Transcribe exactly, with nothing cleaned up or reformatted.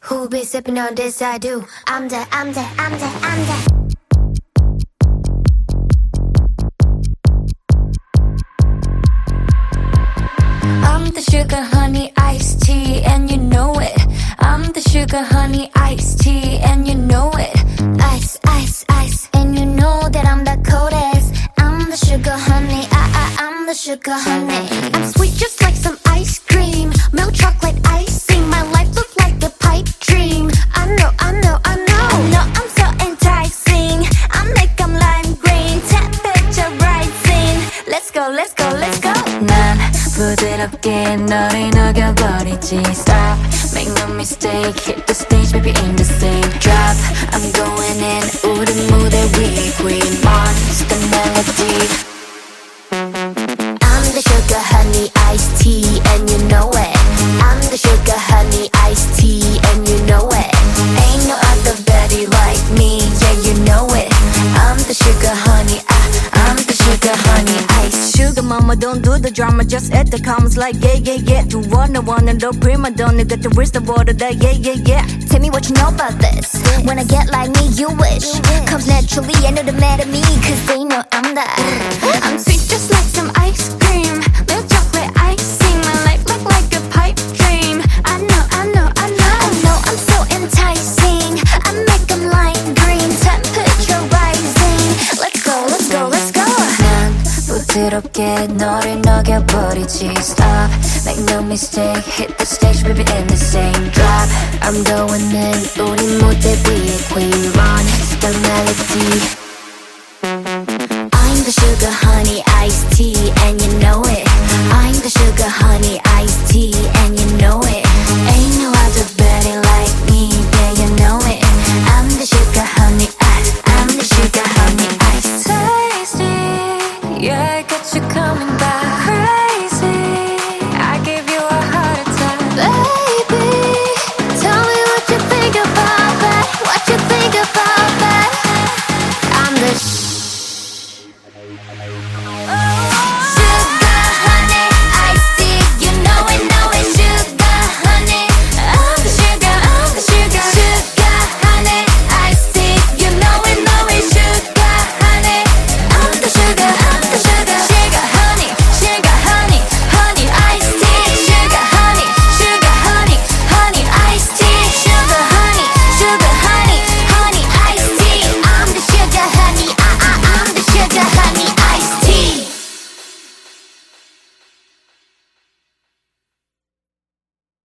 Who be sipping on this? I do. I'm the, I'm the, I'm the, I'm the. I'm the sugar honey iced tea and you know it. I'm the sugar honey iced tea and you know it. Ice, ice, ice, and you know that I'm the coldest. I'm the sugar honey, I, I, I'm the sugar honey. I'm sweet just like some ice cream, milk chocolate icing. My life look like a pipe dream. I know, I know, I know. I know I'm so enticing. I make 'em lime green, temperature rising. Let's go, let's go, let's go. 난 부드럽게 너를 녹여버리지. Stop, make no mistake. Hit the stage, baby, in the same drop. I'm going in, 우리 무대 위에 queen monster melody. I'm the sugar honey iced tea and you know it. I'm the sugar honey iced tea and you know it. Ain't no other baddie like me, yeah, you know it. I'm the sugar honey, I, I'm the sugar honey ice. Sugar mama, don't do the drama, just add the comments like yeah, yeah, yeah. Do wanna wanna the prima donna, got the wrist of water that yeah, yeah, yeah. Tell me what you know about this. When I get like me, you wish. Comes naturally, ain't no mad at me, cause they know I'm the. I'm sweet just like some ice cream, milk chocolate icing. My life look like a pipe dream. I know, I know, I know. I know I'm so enticing. I make 'em lime green, temperature rising. Let's go, let's go, let's go. 난 부드럽게 너를 녹여버리지. Stop, make no mistake. Hit the stage, baby, in the same drop. I'm going in, 우리 무대 위에 queen run, the melody.